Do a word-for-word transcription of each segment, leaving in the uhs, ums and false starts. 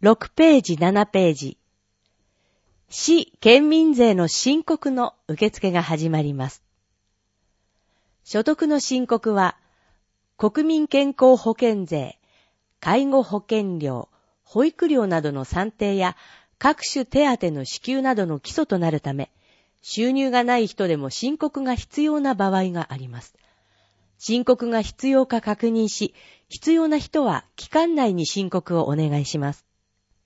ろくページ、ななページ。市県民税の申告の受付が始まります。所得の申告は、国民健康保険税、介護保険料、保育料などの算定や各種手当の支給などの基礎となるため、収入がない人でも申告が必要な場合があります。申告が必要か確認し、必要な人は期間内に申告をお願いします。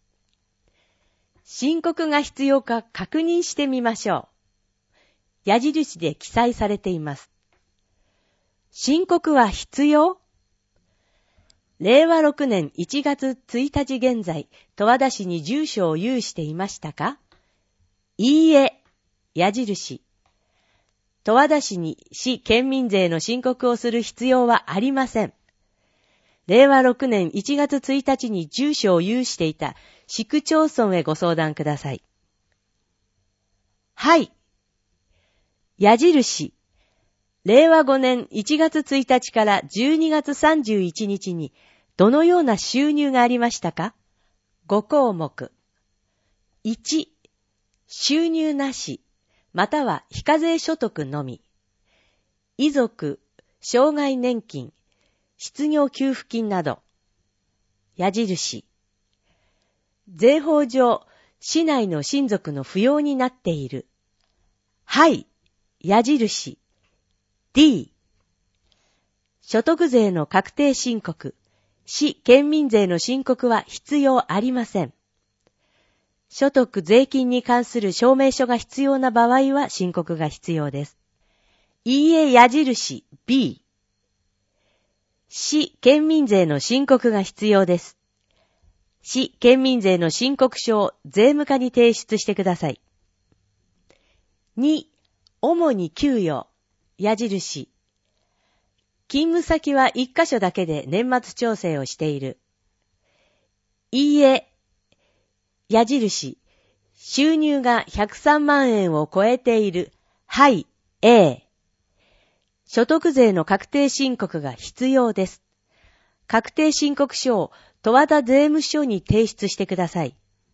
申告が必要か確認してみましょう。矢印で記載されています。申告は必要？れいわろくねんいちがつついたち現在、十和田市に住所を有していましたか？いいえ、矢印。十和田市に市県民税の申告をする必要はありません。れいわろくねんいちがつついたちに住所を有していた市区町村へご相談ください。はい。矢印。れいわごねんいちがつついたちからじゅうにがつさんじゅういちにちにどのような収入がありましたか？ごこうもく。いち、収入なし、または非課税所得のみ。遺族、障害年金、失業給付金など。矢印。税法上、市内の親族の扶養になっている。はい、矢印。D。所得税の確定申告、市県民税の申告は必要ありません。所得税金に関する証明書が必要な場合は申告が必要です。いいえ矢印 B。市県民税の申告が必要です。市県民税の申告書を税務課に提出してください。に、主に給与、矢印。勤務先は一箇所だけで年末調整をしている。いいえ、矢印。収入がひゃくさんまんえんを超えている。はい、A。所得税の確定申告が必要です。確定申告書を十和田税務署に提出してください。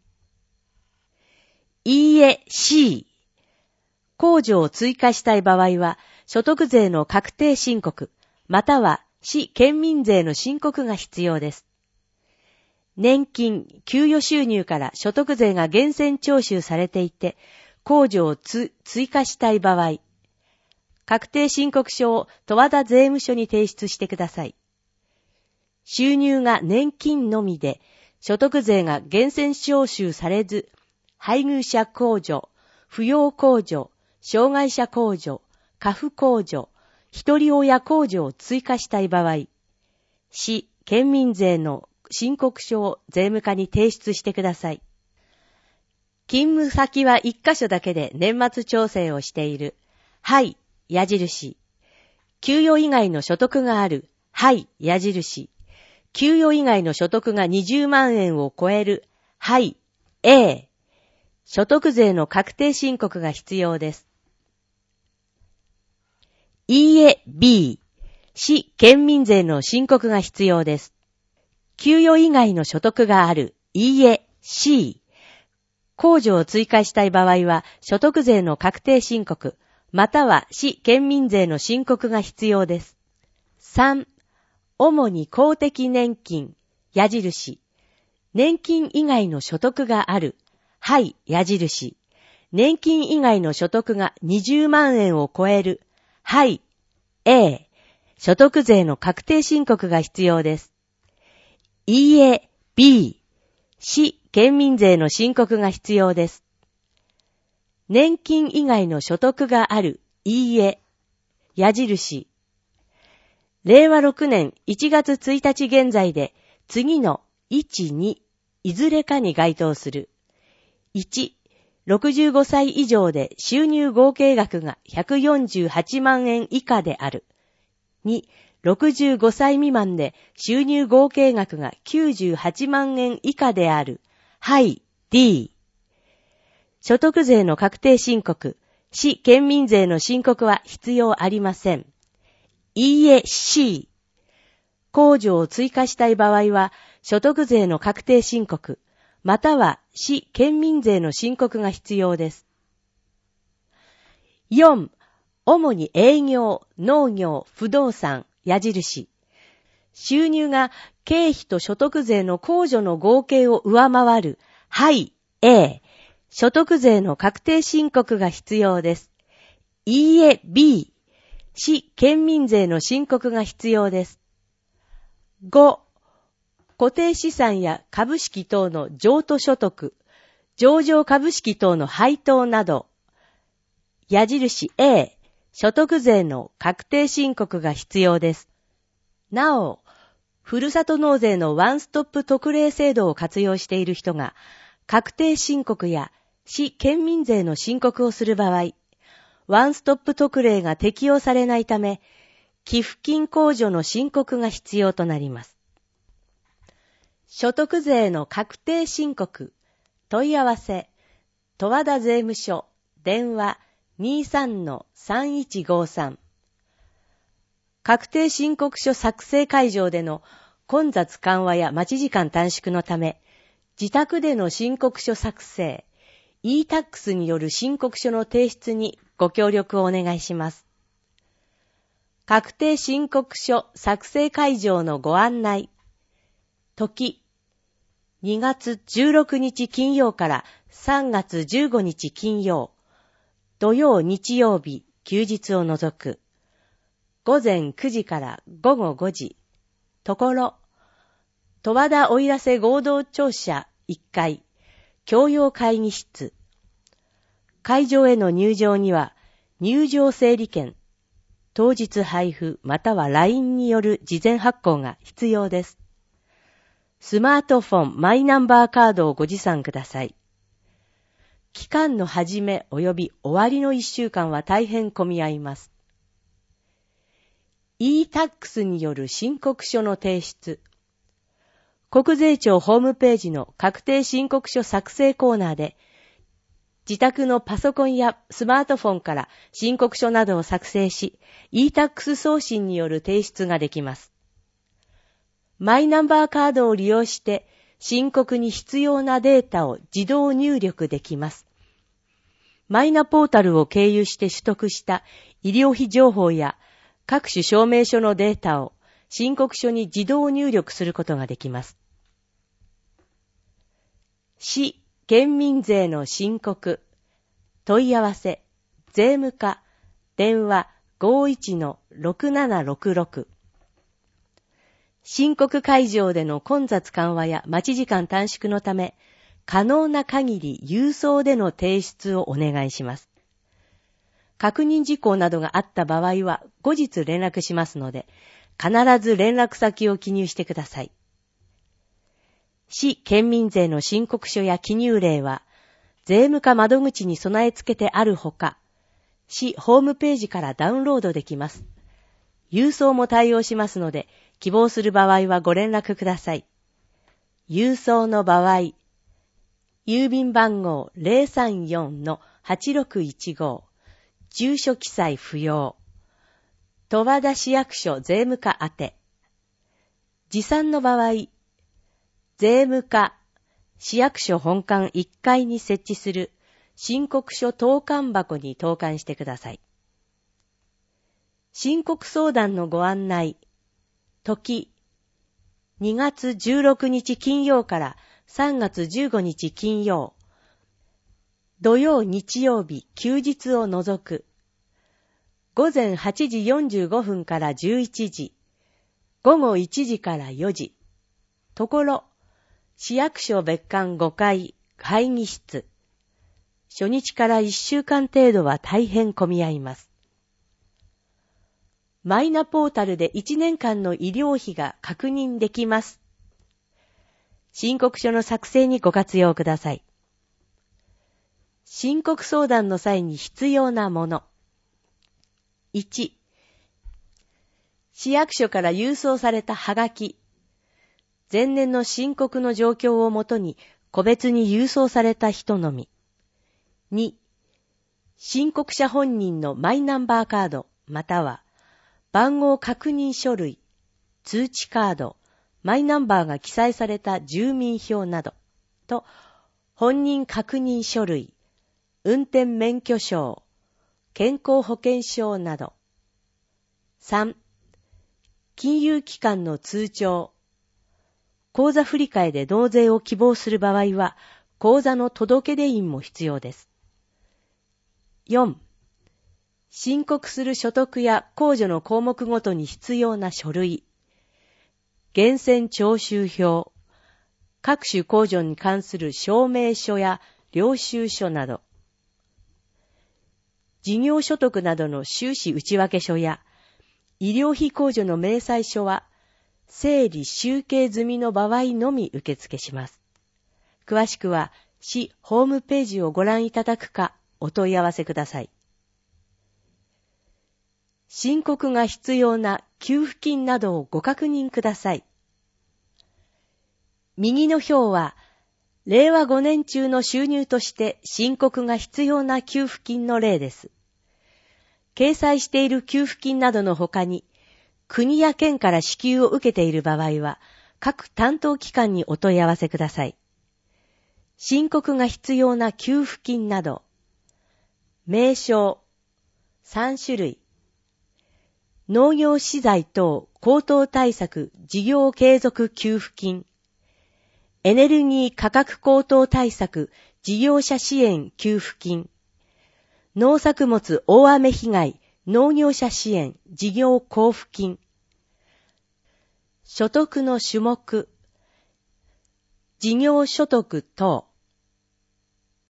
いいえ、C。控除を追加したい場合は、所得税の確定申告、または市県民税の申告が必要です。年金、給与収入から所得税が源泉徴収されていて、控除をつ追加したい場合、確定申告書を十和田税務署に提出してください。収入が年金のみで、所得税が源泉徴収されず、配偶者控除、扶養控除、障害者控除、家父控除、一人親控除を追加したい場合、市、県民税の申告書を税務課に提出してください。勤務先は一箇所だけで年末調整をしている。はい、矢印。給与以外の所得がある。はい、矢印。給与以外の所得がにじゅうまんえんを超える。はい、A。所得税の確定申告が必要です。いいえ、B。市県民税の申告が必要です。給与以外の所得がある。いいえ、C。控除を追加したい場合は、所得税の確定申告、または市県民税の申告が必要です。さん、主に公的年金、矢印。年金以外の所得がある。はい、矢印。年金以外の所得がにじゅうまんえんを超える。はい、A。所得税の確定申告が必要です。いいえ、B。市県民税の申告が必要です。年金以外の所得がある。いいえ。矢印。れいわろくねんいちがつついたち現在で次のいち、に、いずれかに該当する。いち、ろくじゅうごさい以上で収入合計額がひゃくよんじゅうはちまんえん以下である。に、ろくじゅうごさい未満で収入合計額がきゅうじゅうはちまんえん以下である。はい、D。所得税の確定申告、市県民税の申告は必要ありません。いいえ、C。控除を追加したい場合は、所得税の確定申告、 または市県民税の申告が必要です。よん、主に営業、農業、不動産、矢印。収入が経費と所得税の控除の合計を上回る、はい、A、所得税の確定申告が必要です。いいえ、B、市県民税の申告が必要です。ご、固定資産や株式等の譲渡所得、上場株式等の配当など、矢印 A、所得税の確定申告が必要です。なお、ふるさと納税のワンストップ特例制度を活用している人が、確定申告や市県民税の申告をする場合、ワンストップ特例が適用されないため、寄付金控除の申告が必要となります。所得税の確定申告、問い合わせ、十和田税務署、電話 にじゅうさんのさんいちごさん。確定申告書作成会場での混雑緩和や待ち時間短縮のため、自宅での申告書作成、イータックス による申告書の提出にご協力をお願いします。確定申告書作成会場のご案内。時、にがつじゅうろくにち金曜からさんがつじゅうごにち金曜、土曜日曜日休日を除く。午前くじから午後ごじ。ところ、十和田奥入瀬合同庁舎いっかい、共用会議室。会場への入場には、入場整理券、当日配布または ライン による事前発行が必要です。スマートフォンマイナンバーカードをご持参ください。期間の始め及び終わりのいっしゅうかんは大変混み合います。イータックス による申告書の提出。国税庁ホームページの確定申告書作成コーナーで、自宅のパソコンやスマートフォンから申告書などを作成し、イータックス 送信による提出ができます。マイナンバーカードを利用して申告に必要なデータを自動入力できます。マイナポータルを経由して取得した医療費情報や各種証明書のデータを申告書に自動入力することができます。市県民税の申告、問い合わせ、税務課、電話 ごいちのろくななろくろく。申告会場での混雑緩和や待ち時間短縮のため、可能な限り郵送での提出をお願いします。確認事項などがあった場合は後日連絡しますので、必ず連絡先を記入してください。市県民税の申告書や記入例は、税務課窓口に備え付けてあるほか、市ホームページからダウンロードできます。郵送も対応しますので、希望する場合はご連絡ください。郵送の場合、郵便番号 ゼロさんよんのはちろくいちご、住所記載不要。十和田市役所税務課宛て。持参の場合、税務課、市役所本館いっかいに設置する申告書投函箱に投函してください。申告相談のご案内。時、にがつじゅうろくにち金曜からさんがつじゅうごにち金曜。土曜日曜日休日を除く。午前はちじよんじゅうごふんからじゅういちじ。午後いちじからよじ。ところ、市役所別館ごかい会議室。初日からいっしゅうかん程度は大変混み合います。マイナポータルでいちねんかんの医療費が確認できます。申告書の作成にご活用ください。申告相談の際に必要なもの。いち、市役所から郵送されたはがき。前年の申告の状況をもとに個別に郵送された人のみ。に、申告者本人のマイナンバーカードまたは番号確認書類、通知カード、マイナンバーが記載された住民票などと本人確認書類、運転免許証、健康保険証など。さん、金融機関の通帳。口座振替で納税を希望する場合は、口座の届出印も必要です。よん、申告する所得や控除の項目ごとに必要な書類。源泉徴収票、各種控除に関する証明書や領収書など。事業所得などの収支内訳書や医療費控除の明細書は整理集計済みの場合のみ受付します。詳しくは市ホームページをご覧いただくかお問い合わせください。申告が必要な給付金などをご確認ください。右の表は、れいわごねん中の収入として申告が必要な給付金の例です。掲載している給付金などの他に、国や県から支給を受けている場合は、各担当機関にお問い合わせください。申告が必要な給付金など、名称、さん種類、農業資材等高騰対策事業継続給付金、エネルギー価格高騰対策事業者支援給付金、農作物大雨被害農業者支援事業交付金、所得の種目、事業所得等、